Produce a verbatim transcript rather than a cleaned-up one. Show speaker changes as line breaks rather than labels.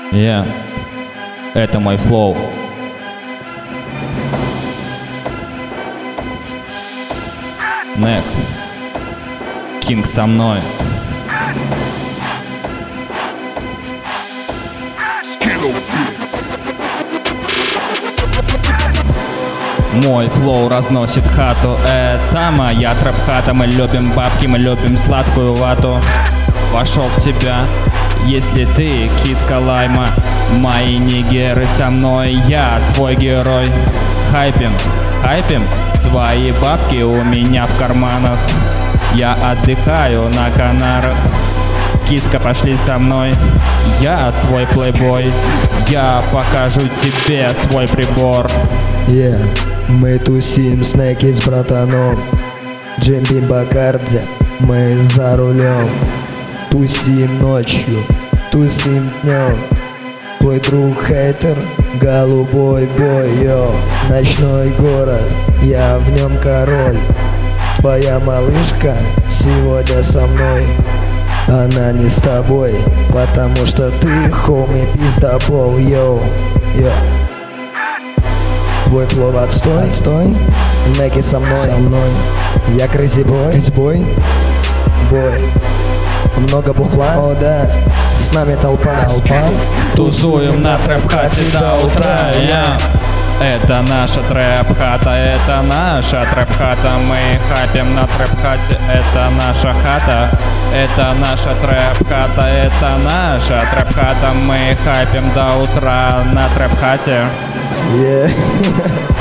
Yeah. Это мой флоу. Нек. Кинг со мной. Мой флоу разносит хату. Это моя трэп-хата. Мы любим бабки, мы любим сладкую вату. Вошел в тебя, если ты киска лайма. Мои нигеры со мной, я твой герой. Хайпим, хайпим, твои бабки у меня в карманах. Я отдыхаю на Канарах. Киска, пошли со мной, я твой плейбой. Я покажу тебе свой прибор.
Yeah. Мы тусим с Неки с братаном, Джимби Бакарди, мы за рулем. Тусим ночью, тусим днем. Твой друг хейтер, голубой бой, йо. Ночной город, я в нем король. Твоя малышка сегодня со мной. Она не с тобой, потому что ты хоми пиздобол, йоу, йо. Твой флоу отстой, отстой. Неки со мной, со мной. Я crazy boy, crazy boy, бой. Много бухла, о да, с нами толпа, толпа.
Тусуем на трэп-хате до утра, yeah. Это наша трэп-хата, это наша трэп-хата. Мы хапим на трэп-хате, это наша хата. Это наша трэп-хата, это наша трэп-хата. Мы хапим до утра на трэп-хате.
Yeah.